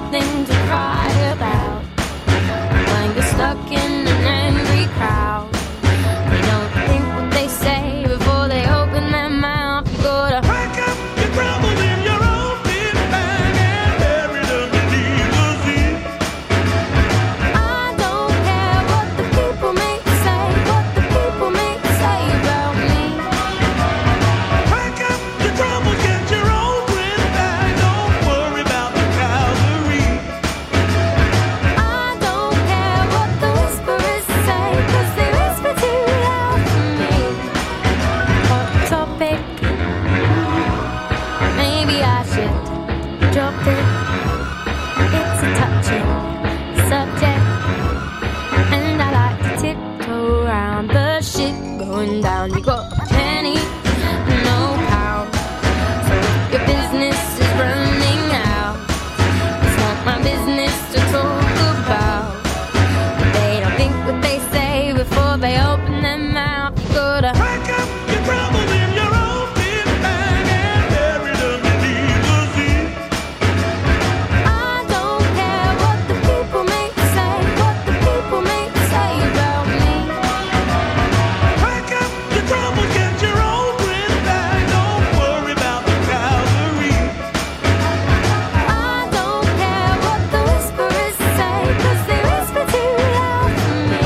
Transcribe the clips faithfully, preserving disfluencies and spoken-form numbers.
something to cry about. When you're stuck in an angry crowd, they don't think what they say before they open their mouth. You gotta pack up your troubles in your own big bag and bury them beneath the sea. I don't care what the people may say, what the people may say about me. Pack up your troubles, get your own big bag, don't worry about the Calvary. I don't care what the whisperers say, 'cause they whisper too loud for me. Hot topic, maybe I should drop it. It's a touching subject, and I like to tiptoe around the shit going down. You got a penny, no pound, so if your business is running out, it's not my business to talk about. They don't think what they say before they open their mouth. You gotta pack up your troubles in your own big bag and bury them beneath the sea. I don't care what the people may say, what the people may say about me. Pack up your troubles, get your own big bag, don't worry about the Calvary. I don't care what the whisperers say, 'cause they whisper too loud for me.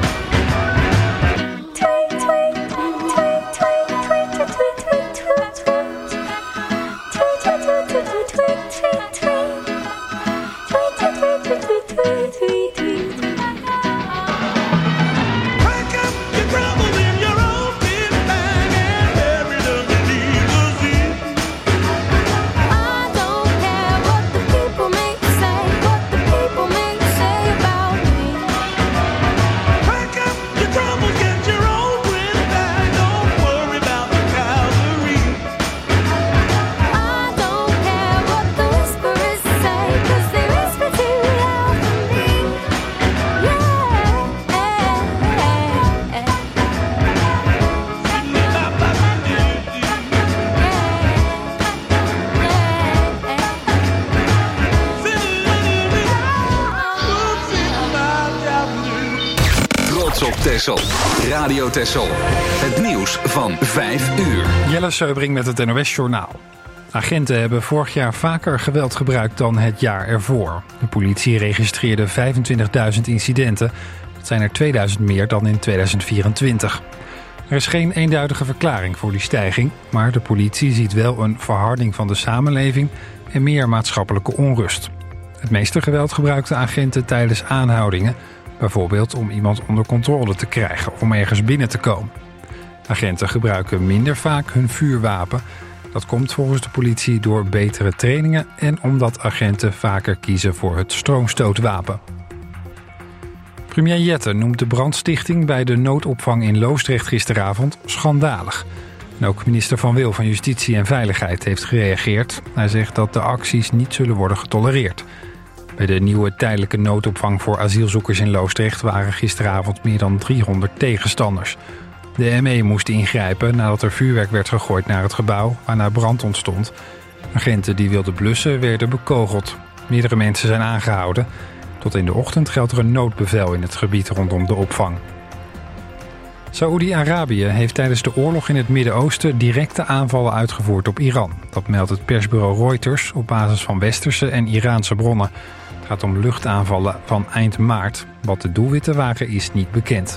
Tweet, tweet, tweet, tweet, tweet, tweet, tweet, tweet, tweet, tweet. Tweet, tweet, tweet, tweet, tweet, tweet, tweet, tweet. Tweet, tweet, tweet, tweet, tweet, tweet, tweet, tweet. Pack up your troubles in your own big bag and bury them beneath the sea. I don't care what the people may say, what the people may say about me. Pack up your troubles, get your own big bag, don't worry about the Calvary. I don't care what the whisperers say, 'cause they whisper too loud for me. Yeah. Trots op Texel. Radio Texel. Het nieuws van vijf uur. Jelle Seubring met het N O S-journaal. Agenten hebben vorig jaar vaker geweld gebruikt dan het jaar ervoor. De politie registreerde vijfentwintigduizend incidenten. Dat zijn er tweeduizend meer dan in tweeduizend vierentwintig. Er is geen eenduidige verklaring voor die stijging, maar de politie ziet wel een verharding van de samenleving en meer maatschappelijke onrust. Het meeste geweld gebruikten agenten tijdens aanhoudingen, bijvoorbeeld om iemand onder controle te krijgen of om ergens binnen te komen. Agenten gebruiken minder vaak hun vuurwapen. Dat komt volgens de politie door betere trainingen en omdat agenten vaker kiezen voor het stroomstootwapen. Premier Jette noemt de brandstichting bij de noodopvang in Loosdrecht gisteravond schandalig. En ook minister Van Wil van Justitie en Veiligheid heeft gereageerd. Hij zegt dat de acties niet zullen worden getolereerd. Bij de nieuwe tijdelijke noodopvang voor asielzoekers in Loosdrecht waren gisteravond meer dan driehonderd tegenstanders. De M E moest ingrijpen nadat er vuurwerk werd gegooid naar het gebouw, waarna brand ontstond. Agenten die wilden blussen werden bekogeld. Meerdere mensen zijn aangehouden. Tot in de ochtend geldt er een noodbevel in het gebied rondom de opvang. Saoedi-Arabië heeft tijdens de oorlog in het Midden-Oosten directe aanvallen uitgevoerd op Iran. Dat meldt het persbureau Reuters op basis van westerse en Iraanse bronnen. Het gaat om luchtaanvallen van eind maart. Wat de doelwitten waren is niet bekend.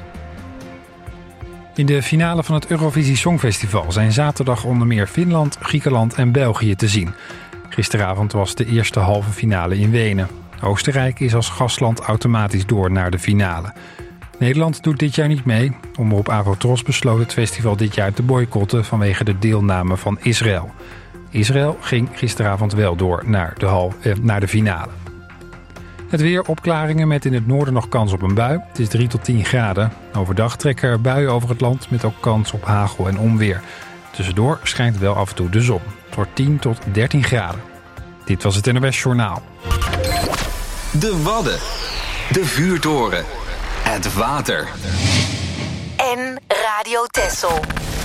In de finale van het Eurovisie Songfestival zijn zaterdag onder meer Finland, Griekenland en België te zien. Gisteravond was de eerste halve finale in Wenen. Oostenrijk is als gastland automatisch door naar de finale. Nederland doet dit jaar niet mee. Omroep Avotros besloot het festival dit jaar te boycotten vanwege de deelname van Israël. Israël ging gisteravond wel door naar de, hal, eh, naar de finale. Het weer, opklaringen met in het noorden nog kans op een bui. Het is drie tot tien graden. Overdag trekken er buien over het land met ook kans op hagel en onweer. Tussendoor schijnt wel af en toe de zon. Het wordt tien tot dertien graden. Dit was het N O S Journaal. De Wadden. De vuurtoren. Het water. En Radio Texel.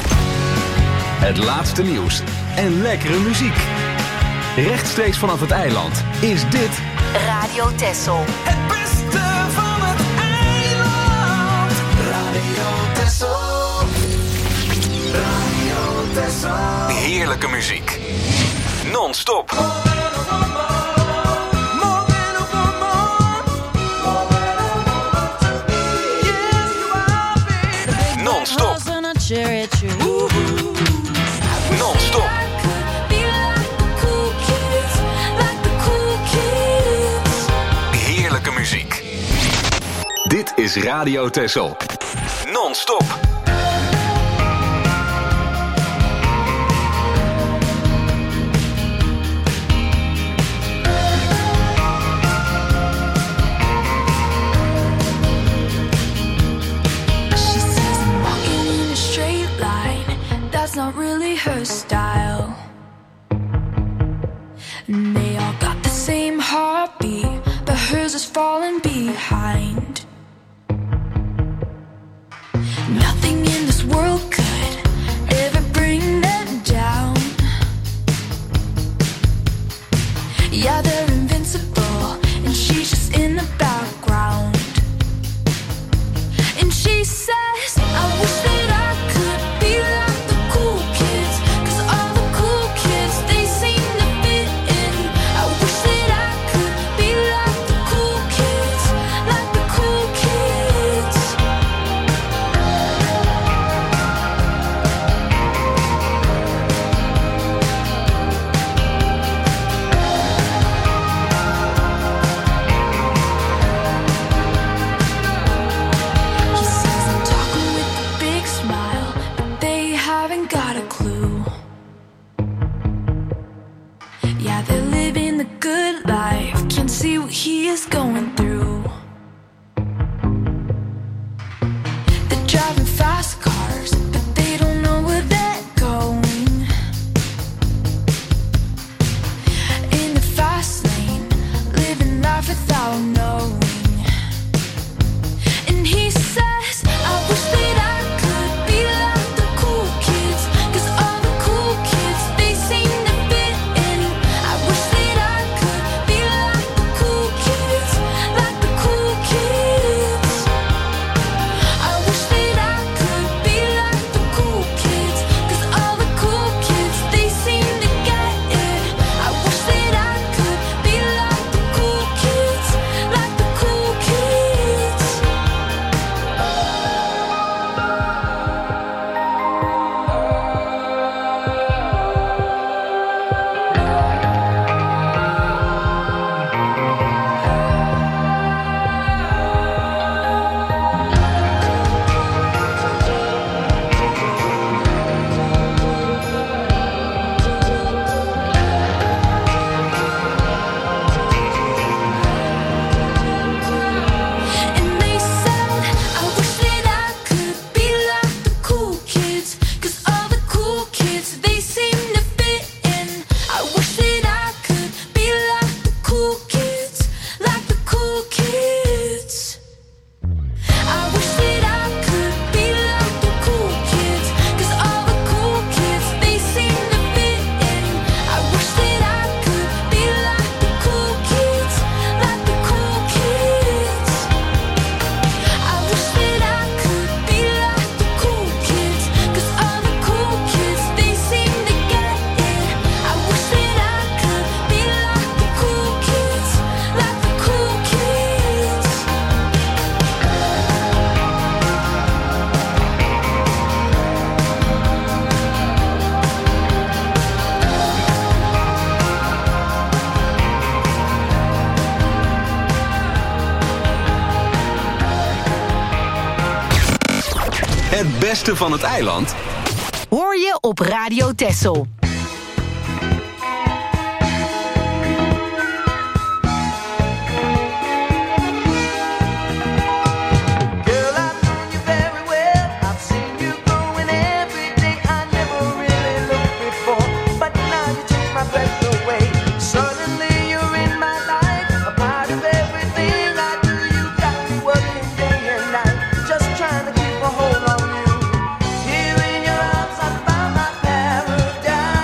Het laatste nieuws en lekkere muziek. Rechtstreeks vanaf het eiland is dit... Radio Radio Texel. Het beste van het eiland. Radio Texel. Radio Texel. Heerlijke muziek. Non-stop. Non-stop. Non-stop. Heerlijke muziek. Dit is Radio Texel. Non-stop. Not really her style. And they all got the same heartbeat, but hers is falling behind. Nothing in this world could ever bring them down. Yeah, they're invincible, and she's just in the background. And she says, I wish that I could be like he is going through. They're driving fast cars, but they don't know where they're going. In the fast lane, living life without knowing. And he says, I wish that I could be like the cool kids, 'cause all the cool kids, they seem to fit in. I wish that I could be like the cool kids, like the cool kids. I wish that I could be like the cool kids, 'cause all the cool kids, they seem to get it. I wish that I could be like the cool kids, like the cool kids. And they said, I wish that I could be like the cool kids, 'cause all the cool kids, they seem to fit in. I wish that I could be like the cool kids, like the cool kids. I wish that I could be like the cool kids, 'cause all the cool kids, they seem to fit in. I wish that I could be like the cool kids, like the cool kids. I wish that I could be like the cool kids, 'cause all the cool kids, they seem to get it. I wish that I could be like the cool kids, like the cool kids. Het beste van het eiland. Hoor je op Radio Texel. Girl, I know you very well. I've seen you growing every day. I never really looked before, but now you take my breath away. Suddenly you're in my life, a part of everything I do. You got me working day and night, just trying to keep a hold on you. Here in your arms I found my paradise.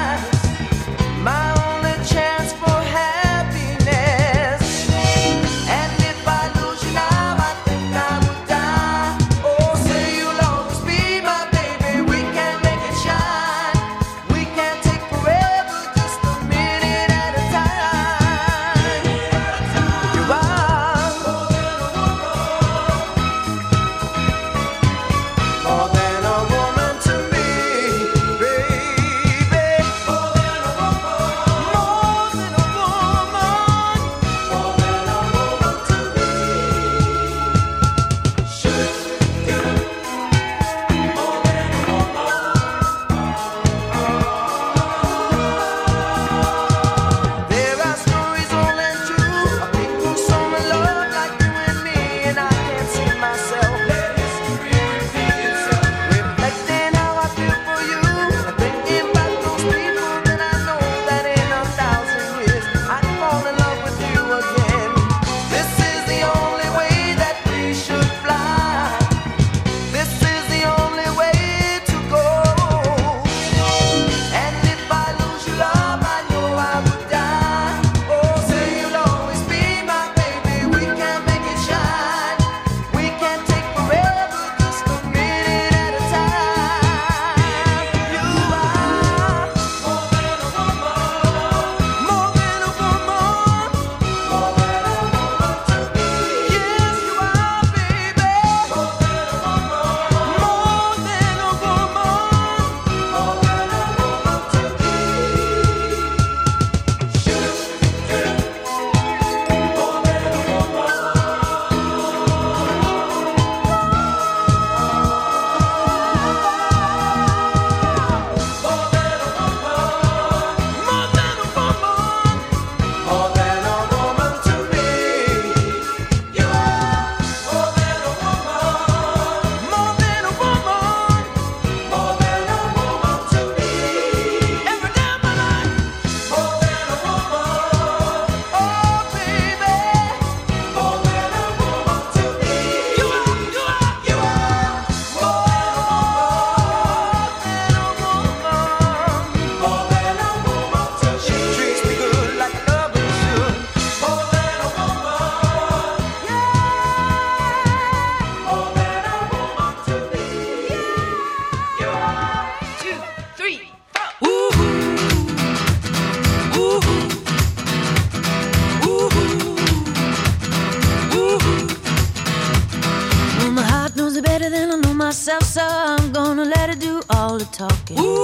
myself, so I'm gonna let it do all the talking. Ooh.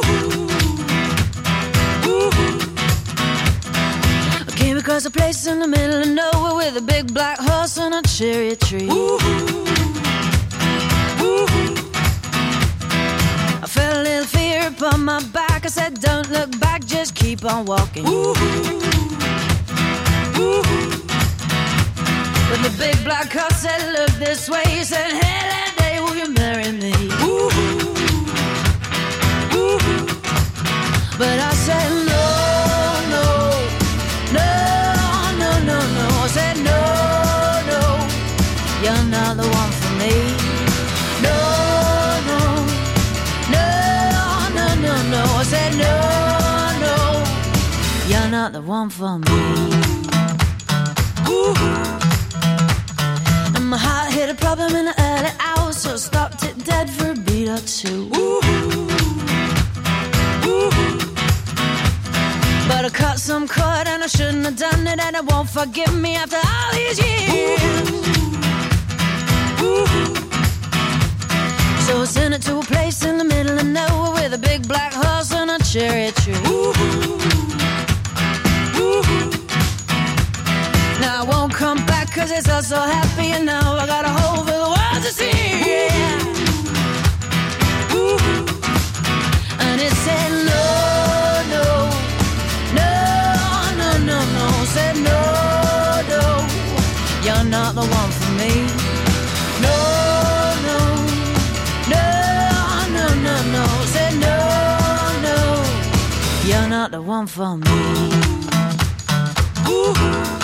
Ooh. I came across a place in the middle of nowhere with a big black horse and a cherry tree. Ooh. Ooh. I felt a little fear upon my back. I said, don't look back, just keep on walking. Ooh. Ooh. But the big black horse said, look this way. He said, hey, that day will you marry me? Ooh. Ooh. But I said, no, no, no, no, no, no. I said, no, no, you're not the one for me. No, no, no, no, no, no. I said, no, no, you're not the one for me. Ooh. My heart hit a problem in the early hours, so I stopped it dead for a beat or two. Ooh. Ooh. But I cut some cord and I shouldn't have done it, and it won't forgive me after all these years. Ooh. Ooh. So I sent it to a place in the middle of nowhere with a big black horse and a cherry tree. Ooh. Ooh. Now I won't come back cause it's all so happy, and now I got a hole for the world to see. Yeah. Ooh. And it said no, no, no, no, no, no. Said no, no, you're not the one for me. No, no, no, no, no, no. Said no, no, you're not the one for me. Ooh.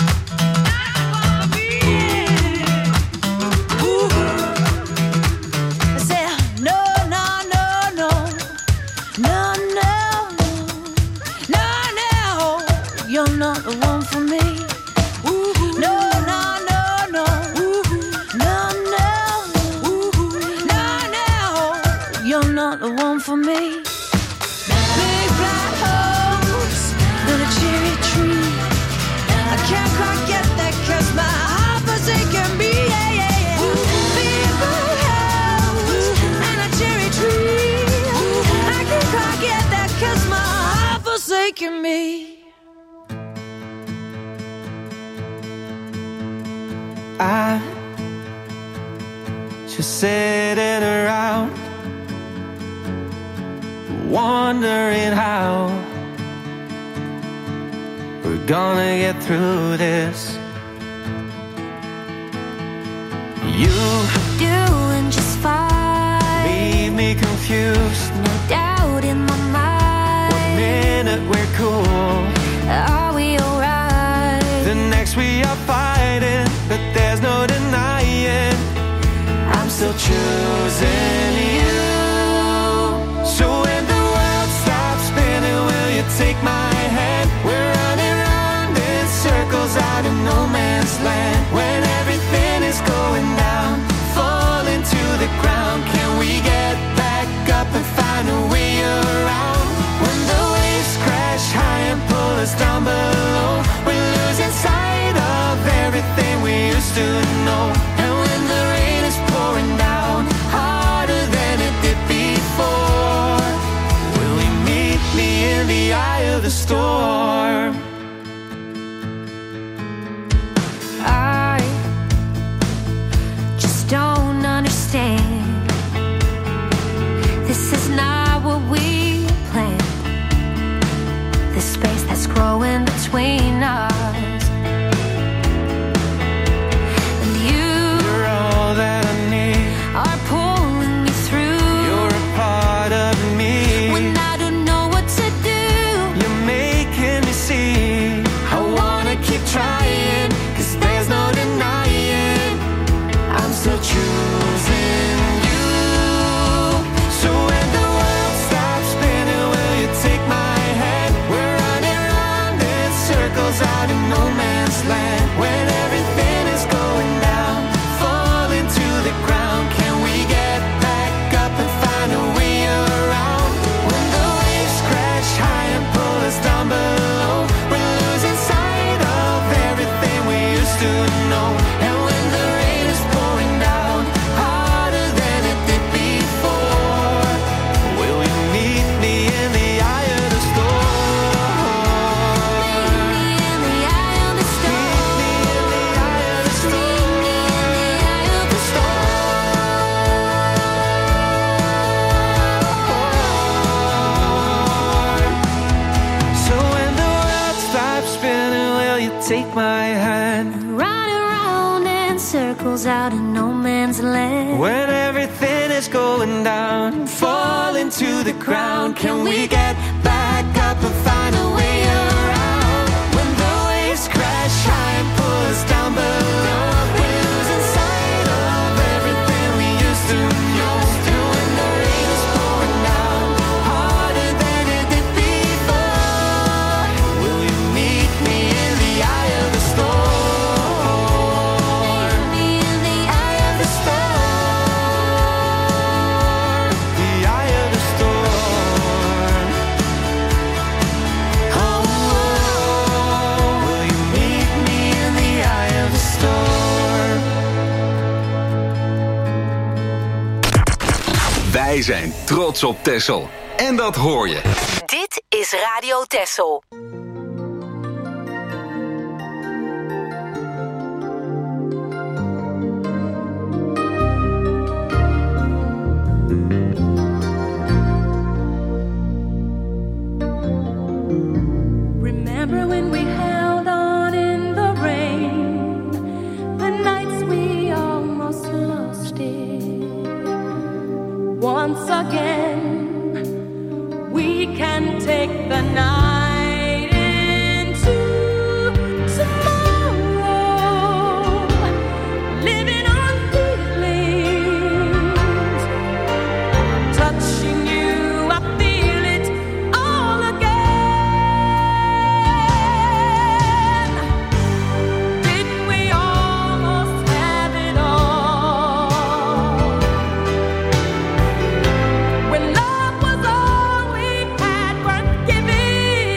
Not the one for me. Ooh. No, no, no, no. Ooh. No, no. Ooh. No, no. You're not the one for me. Big black horse and a cherry tree. I can't quite get that cause my heart forsaken me. Yeah, yeah, yeah. Big black horse and a cherry tree. I can't quite get that cause my heart forsaken me. I just sitting around, wondering how we're gonna get through this. You doing just fine. Leave me confused. No doubt in my mind. One minute we're cool. Are we alright? The next we are fighting, but there's no denying I'm still choosing you. So when the world stops spinning, will you take my hand? We're running round in circles out in no man's land. When everything is going down, falling to the ground, can we get back up and find a way around? When the waves crash high and pull us down below, we're losing sight of everything we used to know. And when the rain is pouring down harder than it did before, will you meet me in the eye of the storm? I just don't understand. This is not what we planned. The space that's growing between us. And when the rain is pouring down harder than it did before, circles out in no man's land. When everything is going down and falling to the ground, can we get back up and find a way around? When the waves crash high and pull us down below, we're losing sight of everything we used to know. Still when the rain is pouring down, harder than it did before, will you meet me in the eye of the storm? Wij zijn trots op Texel. En dat hoor je. Dit is Radio Texel. Remember when we held on in the rain, the nights we almost lost it. Once again, we can take the night into tomorrow, living on feelings, touching you, I feel it all again. Didn't we almost have it all? When love was all we had worth giving,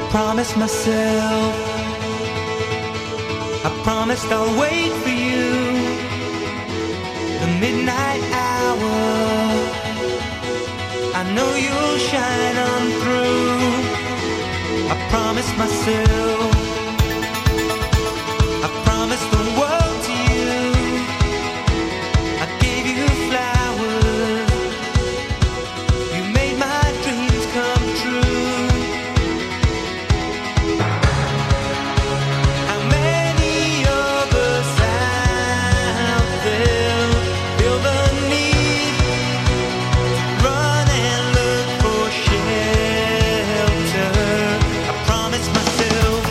promised myself, I promised I'll wait for you, the midnight hour, I know you'll shine on through. I promised myself, I promised the world to you, I gave you flowers, you made my dreams come true. How many of us out there feel the need to run and look for shelter? I promised myself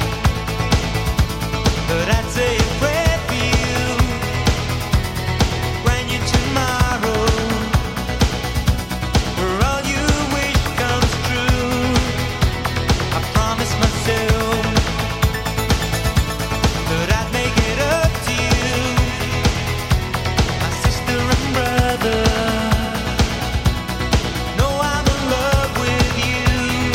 that I'd say a prayer for you, grant you tomorrow, where all you wish comes true. I promised myself that I'd make it up to you, my sister and brother. Know I'm in love with you.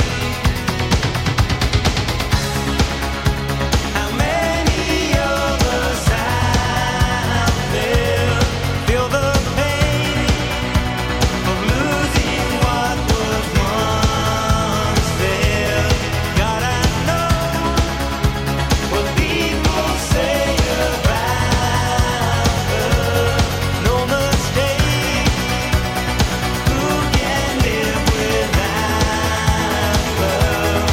How many of us out there feel the pain of losing what was once there? God, I know what people say about love. No mistake, who can live without love?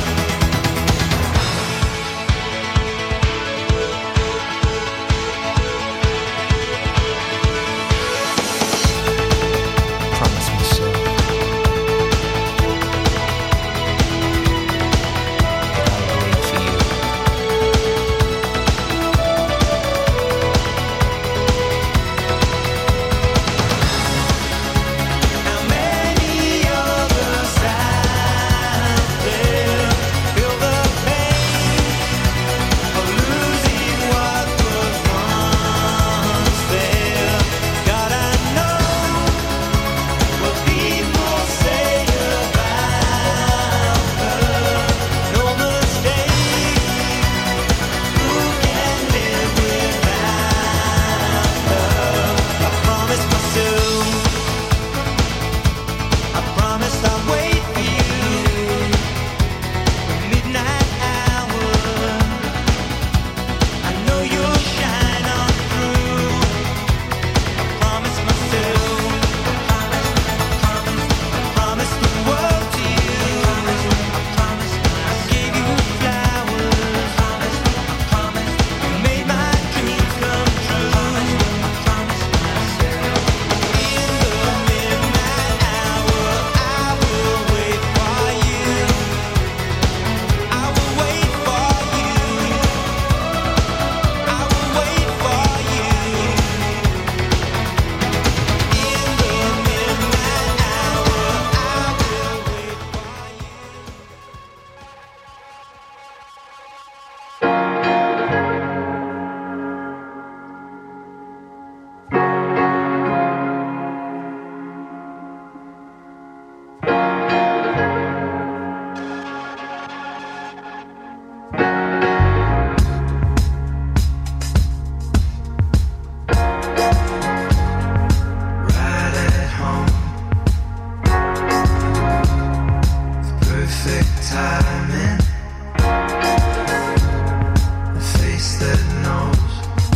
Promise myself that I'll wait for you. How many of us out there feel the pain of losing what was once there? God, I know what people say about love. No mistake, who can live without love? I promised myself, I promised I'll wait for you, the midnight hour, I know you'll shine on through. I promised myself, I promised, I promised the world to you, I promised I gave you flowers, I promised you made my dreams come true. I promised myself, in the midnight hour, I will wait for you, I will wait for you, I will wait for you. In the midnight hour, I will wait for right at home. Perfect timing. A face that knows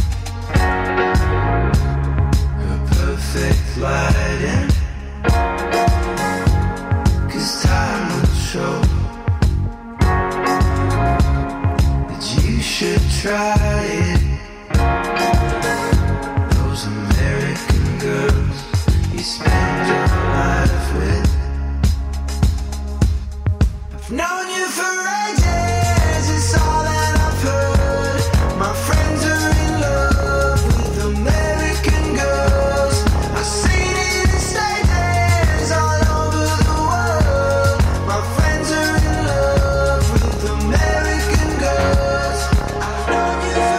her perfect lighting. 'Cause time will show that you should try it. Those American girls you spend your life with. I've known you for ages, it's all that I've heard. My friends are in love with American girls. I've seen it in stages all over the world. My friends are in love with American girls. I've known you for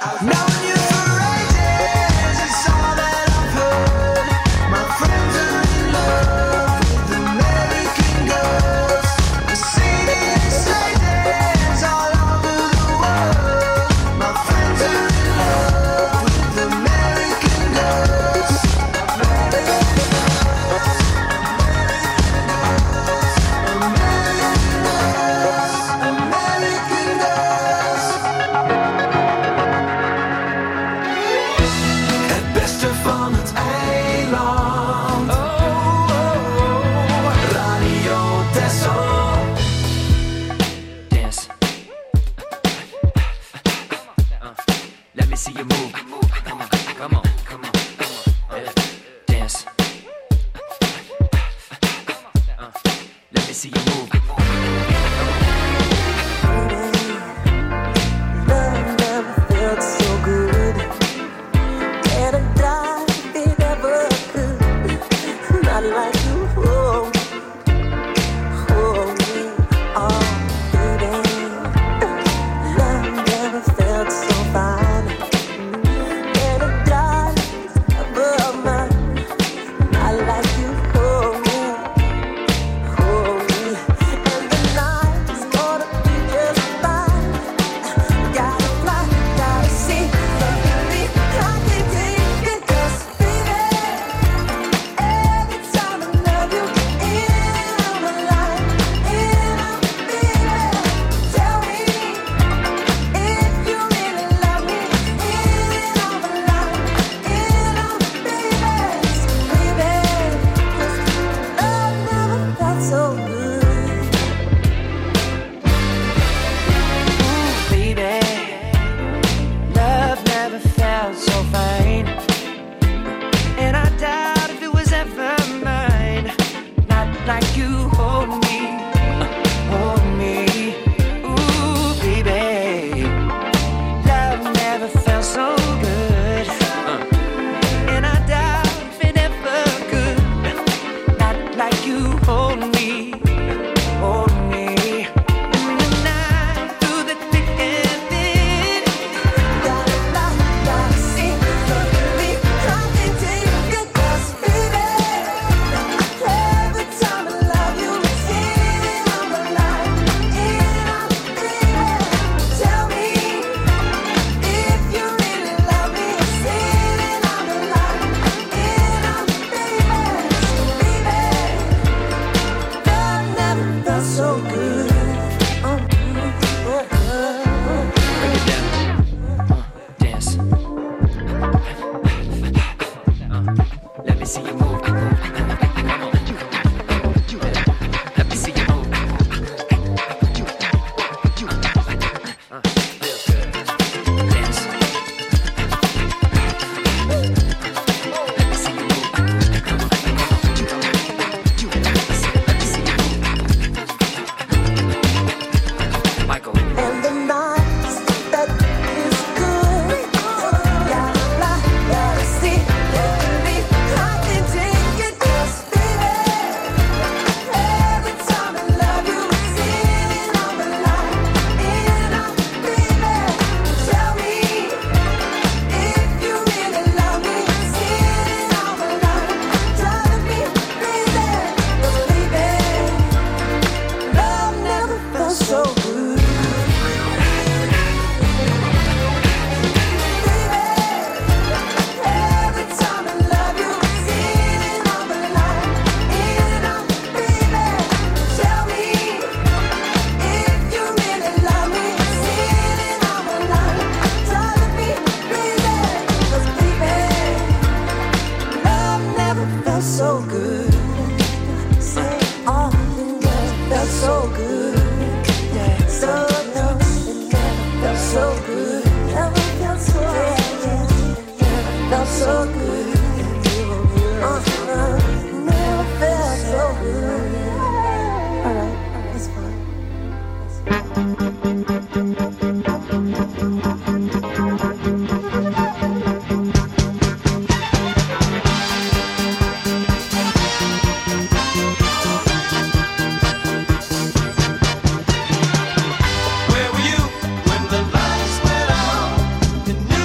Where were you when the lights went out? You knew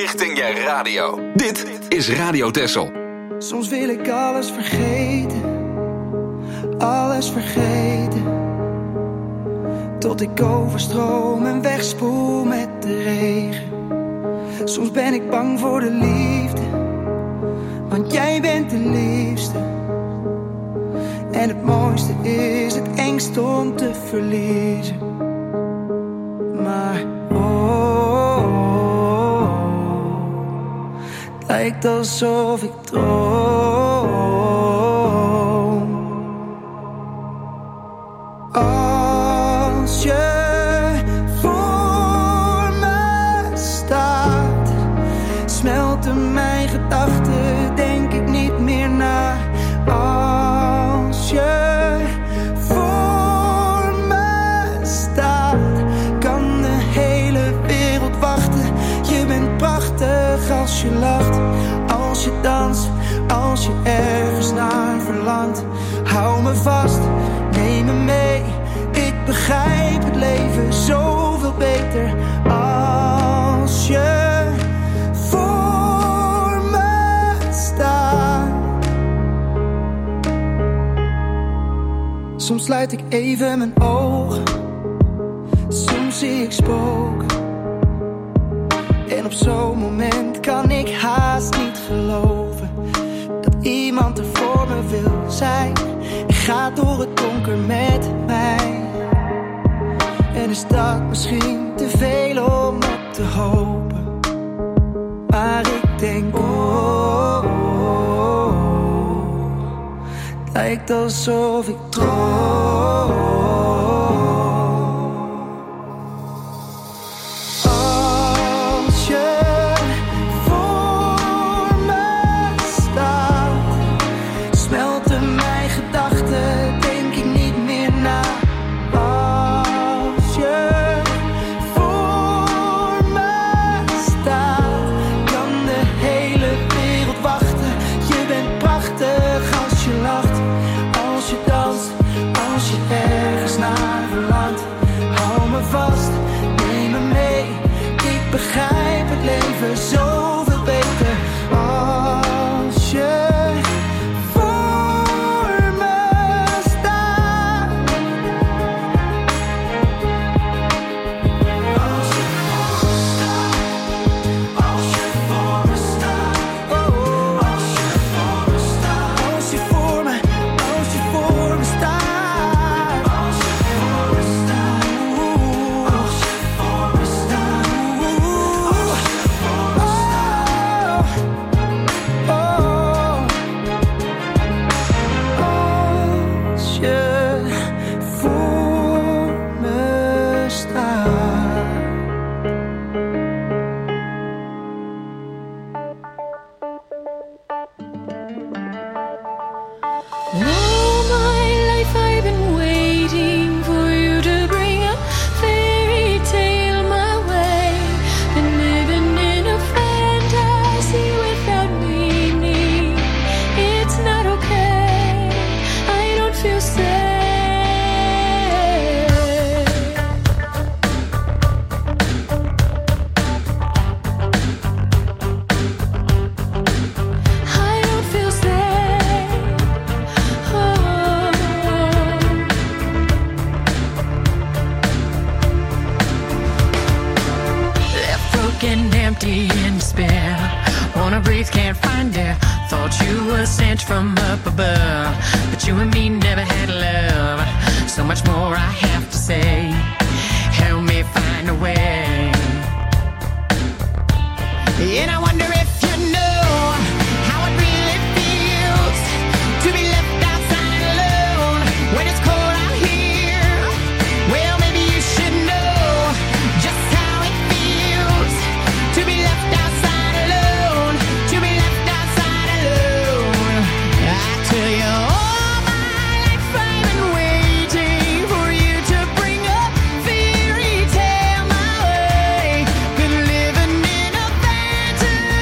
richting je radio. Dit is Radio Texel. Soms wil ik alles vergeten, alles vergeten, tot ik overstroom en wegspoel met de regen. Soms ben ik bang voor de liefde, want jij bent de liefste. En het mooiste is het engst om te verliezen. Maar oh, oh, oh, het lijkt alsof ik droom. Als je voor me staat, smelten mijn gedachten, denk ik niet meer na. Als je voor me staat, kan de hele wereld wachten. Je bent prachtig als je lacht, als je danst, als je ergens naar verlangt. Hou me vast, neem me mee, ik begrijp het leven zoveel beter. Als je voor me staat. Soms sluit ik even mijn ogen, soms zie ik spoken. En op zo'n moment kan ik haast niet geloven dat iemand er voor me wil zijn en gaat door het donker met mij. En is dat misschien te veel om op te hopen, maar ik denk oh, oh, oh, het lijkt alsof ik droom. Als je voor me staat, smelten mijn gedachten, denk ik niet meer na. Als je voor me staat, kan de hele wereld wachten. Je bent prachtig als je lacht, als je danst, als je ergens naar verlangt. Hou me vast, neem me mee, ik begrijp het leven zoveel beter. Als je voor me staat. Als je voor me staat, als je voor me staat, oh, als je voor me staat, als je voor me, als je voor me staat, als je voor me staat, als je voor me staat, als je voor me staat, oh, als je voor me staat. All my life I've been waiting for you to bring a fairy tale my way. Been living in a fantasy without meaning. It's not okay, I don't feel safe. I don't feel safe. Oh. Left broken, empty, in despair. Wanna breathe, can't find air. Thought you were sent from up above, but you and me never had love. So much more I have to say. Help me find a way. And I wonder if you know how it really feels to be left outside alone when it's cold out here. Well, maybe you should know just how it feels to be left outside alone, to be left outside alone. I tell you, all my life I've been waiting for you to bring a fairy tale my way. Been living in a fantasy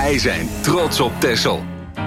Wij zijn trots op Texel.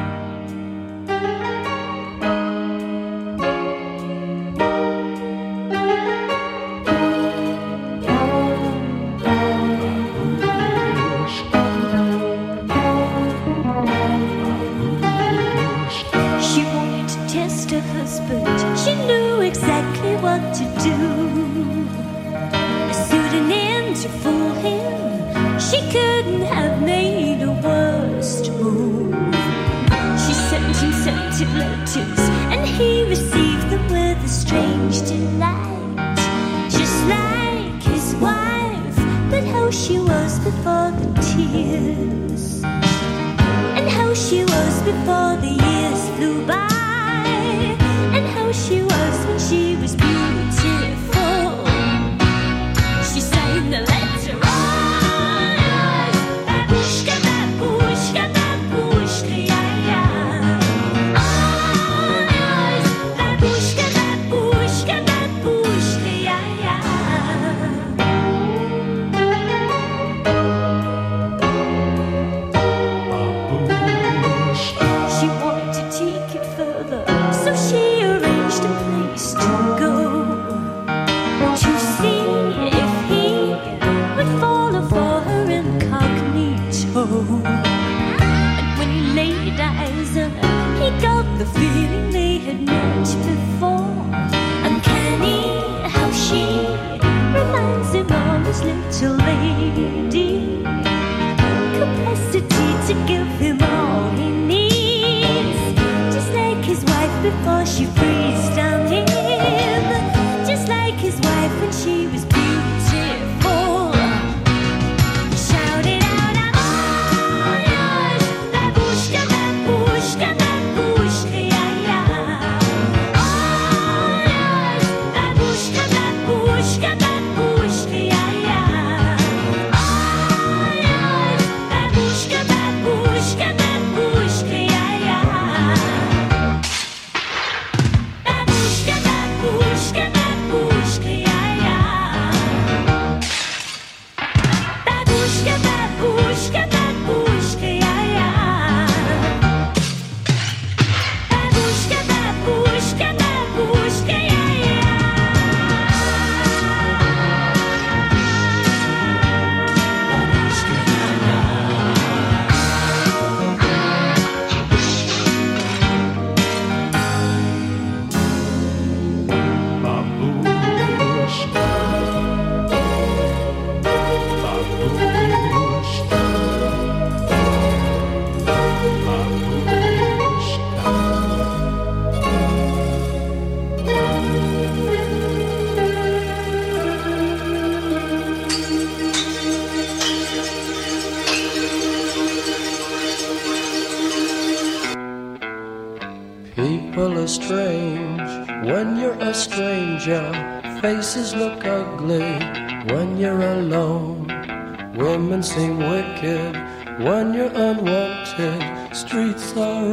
Faces look ugly when you're alone. Women seem wicked when you're unwanted. Streets are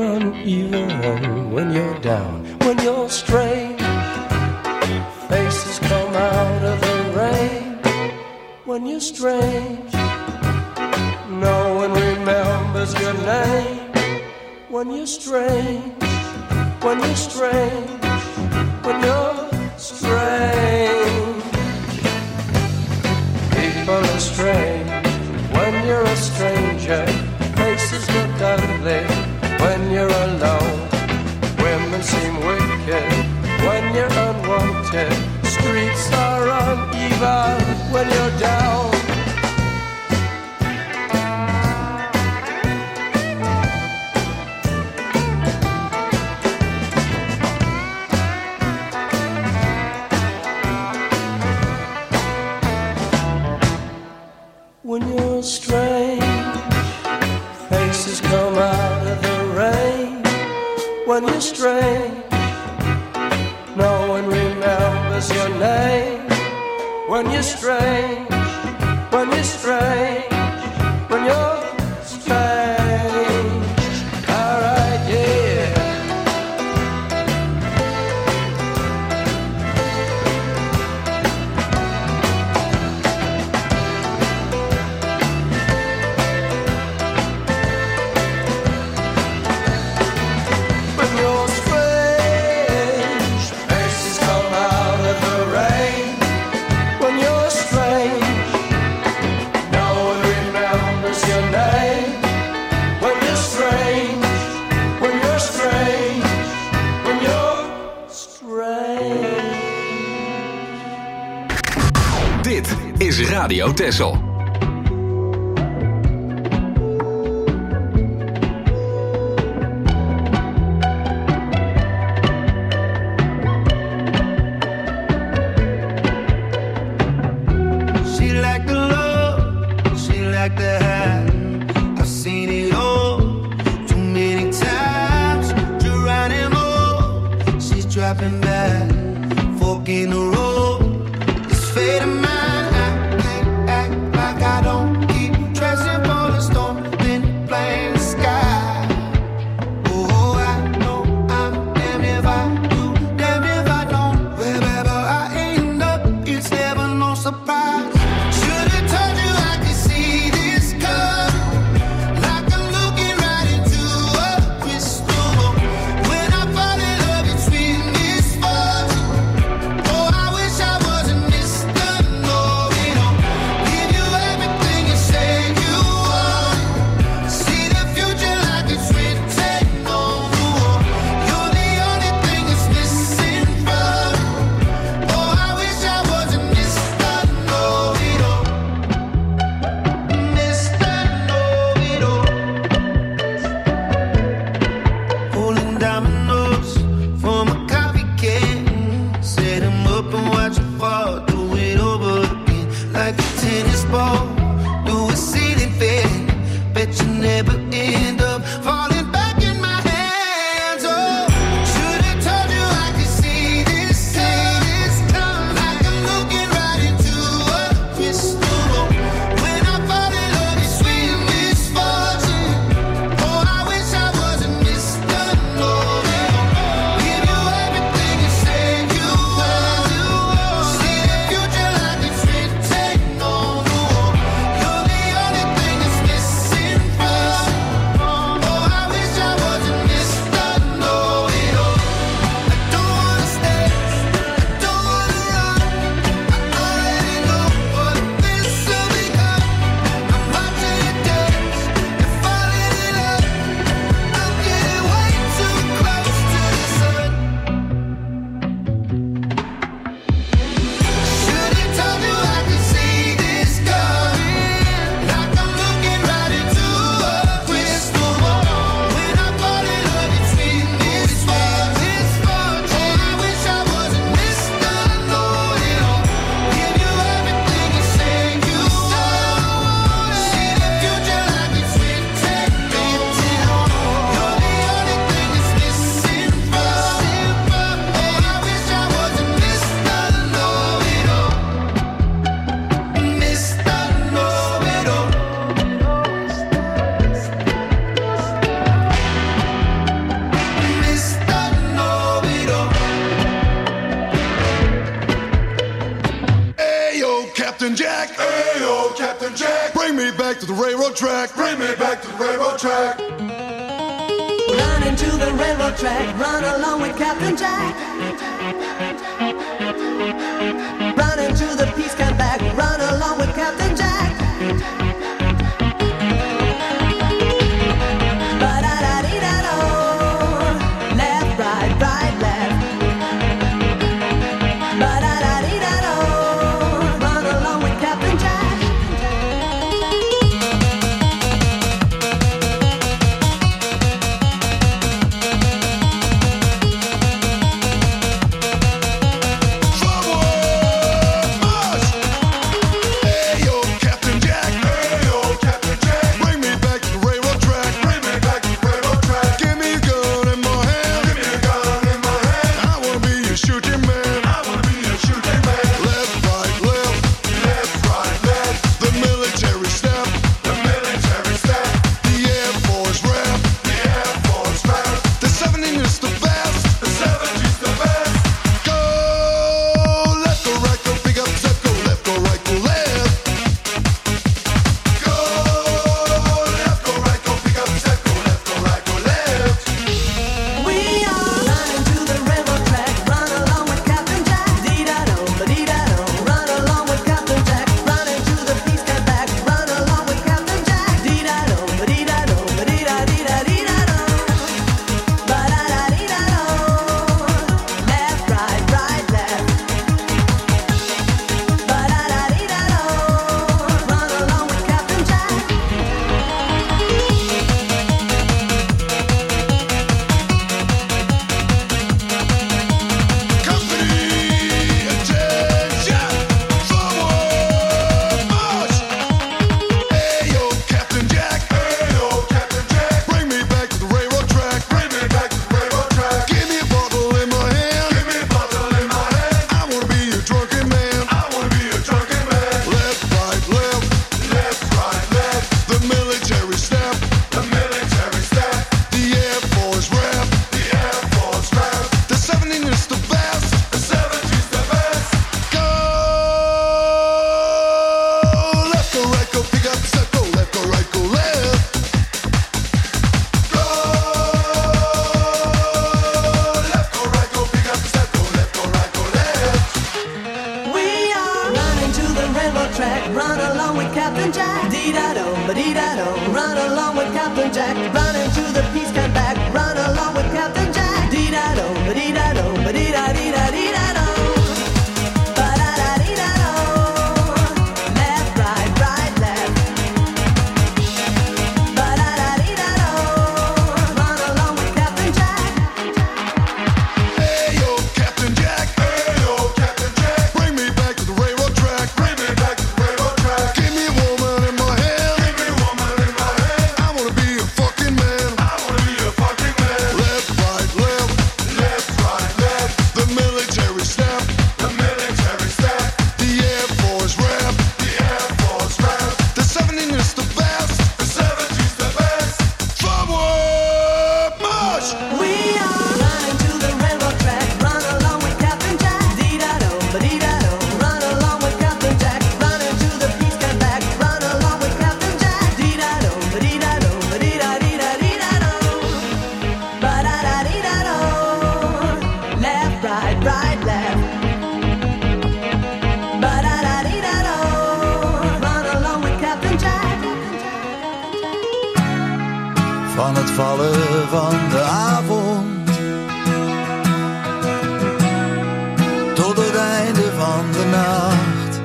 uneven when you're down. When you're strange, faces come out of the rain. When you're strange, no one remembers your name. When you're strange, when you're strange, when you're strange. People are strange when you're a stranger. Faces look ugly when you're alone. Women seem wicked when you're unwanted. Streets are uneven when you're down. When you're strange, faces come out of the rain. When you're strange, no one remembers your name. When you're strange, when you're strange, when you're strange. Alright, yeah. Radio Texel. Dropping back, fork in the road. It's fate of mine. I can't act like I don't keep dressing for the storm in plain sky. Oh, I know I'm damned if I do, damned if I don't. Wherever I end up, it's never no surprise. Should've told you I could see this coming, like I'm looking right into a crystal ball. When I fall in love, it's sweet. Track, bring me back to the railroad track. Run into the railroad track, run along with Captain Jack. Run into the peace camp back, run along with Captain Jack. Ba-da-da-dee-da-do, left, right, right, left. Ba-da-da-dee-da-do, run along with Captain Jack. Trouble, march. Jack, run into the peace camp back, run along with Captain Jack. Dee-da-do, ba-dee-da-do, ba-dee-da-dee-da-dee-da-do. Van het vallen van de avond tot het einde van de nacht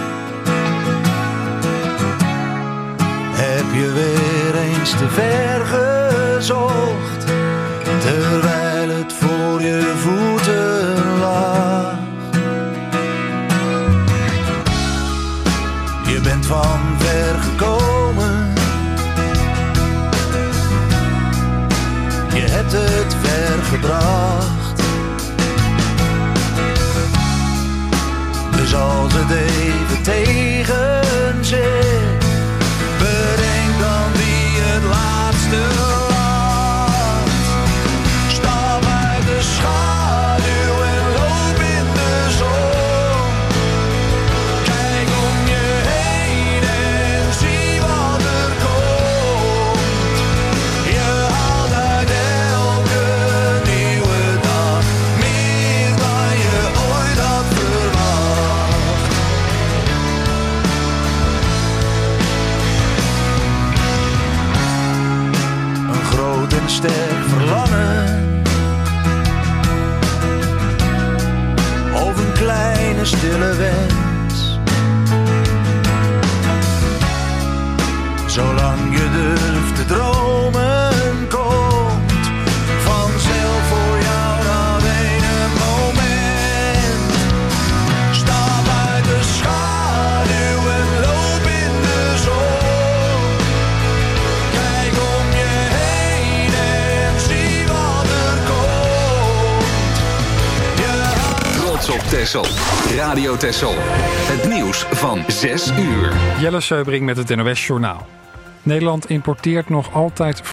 heb je weer eens te ver gezocht, terwijl het voor je voeten lag. Je bent van ver gekomen, je hebt het ver gebracht. Dus als het even tegen zit, bedenk dan wie het laatste lacht. Stap uit de schaduw en loop in de zon. Kijk om je heen en zie wat er komt. Je haalt uit elke nieuwe dag meer dan je ooit had verwacht. Een groot en sterk verlangen, of een kleine stille wens. Zolang je durft te dromen, komt vanzelf voor jou dat ene moment. Stap uit de schaduw en loop in de zon. Kijk om je heen en zie wat er komt. Je Trots op Texel. Radio Texel. Het nieuws van zes uur. Jelle Seubring met het N O S Journaal. Nederland importeert nog altijd